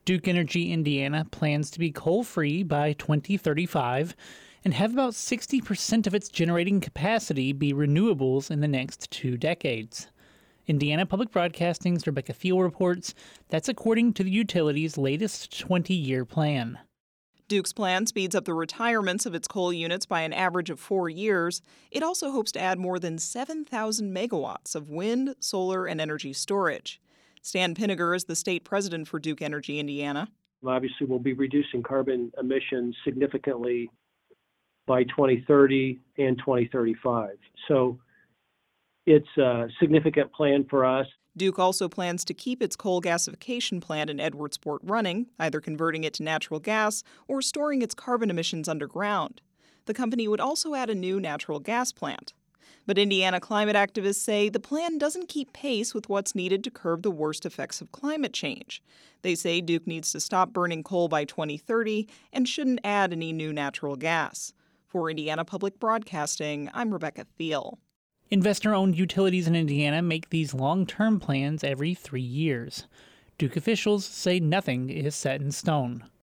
Duke Energy Indiana plans to be coal-free by 2035 and have about 60% of its generating capacity be renewables in the next 2 decades. Indiana Public Broadcasting's Rebecca Thiel reports that's according to the utility's latest 20-year plan. Duke's plan speeds up the retirements of its coal units by an average of 4 years. It also hopes to add more than 7,000 megawatts of wind, solar, and energy storage. Stan Pinniger is the state president for Duke Energy Indiana. Obviously, we'll be reducing carbon emissions significantly by 2030 and 2035. So it's a significant plan for us. Duke also plans to keep its coal gasification plant in Edwardsport running, either converting it to natural gas or storing its carbon emissions underground. The company would also add a new natural gas plant. But Indiana climate activists say the plan doesn't keep pace with what's needed to curb the worst effects of climate change. They say Duke needs to stop burning coal by 2030 and shouldn't add any new natural gas. For Indiana Public Broadcasting, I'm Rebecca Thiel. Investor-owned utilities in Indiana make these long-term plans every 3 years. Duke officials say nothing is set in stone.